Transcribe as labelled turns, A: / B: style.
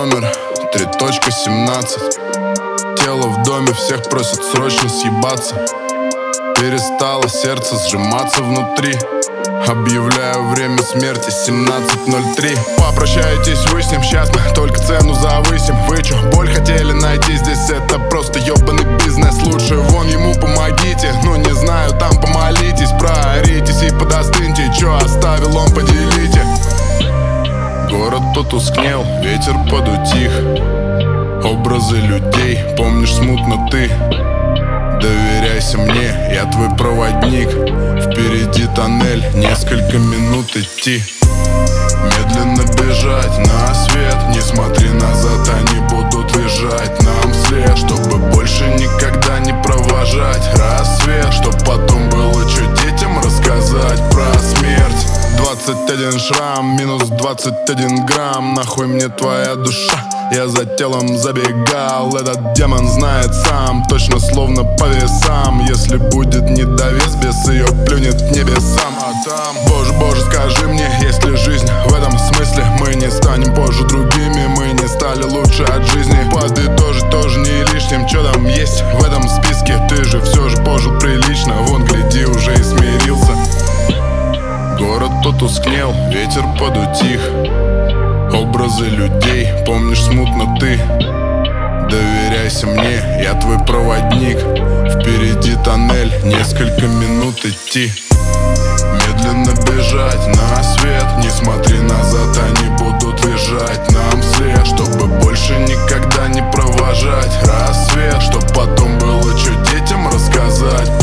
A: номер 3.17. Тело в доме, всех просят срочно съебаться. Перестало сердце сжиматься внутри. Объявляю время смерти 17:03. Попрощайтесь вы с ним, сейчас мы только цену завысим. Вы чё, боль хотели найти? Здесь это просто ёбаный бизнес. Лучше вон ему помогите. Ну не знаю, там помолитесь. Прооритесь и подостыньте. Чё оставил он, поделите. Город потускнел, ветер подутих. Образы людей помнишь смутно ты. Доверяйся мне, я твой проводник. Впереди тоннель, несколько минут идти. Медленно бежать на свет. Не смотри назад, они будут лежать нам вслед. Чтобы больше никогда не провожать рассвет. Чтоб потом было что детям рассказать про смерть. 21 шрам, минус 21 грамм. Нахуй мне твоя душа? Я за телом забегал, этот демон знает сам. Точно словно по весам. Если будет недовес, бес ее плюнет к небесам. А там, боже, боже, скажи мне, есть ли жизнь в этом смысле? Мы не станем позже другими, мы не стали лучше от жизни. Подытожить тоже не лишним, что там есть в этом списке? Ты же все же пожил прилично, вон гляди, уже и смирился. Город потускнел, ветер подутих. Образы людей помнишь смутно ты. Доверяйся мне, я твой проводник. Впереди тоннель, несколько минут идти. Медленно бежать на свет. Не смотри назад, они будут лежать нам вслед. Чтобы больше никогда не провожать рассвет. Чтоб потом было что детям рассказать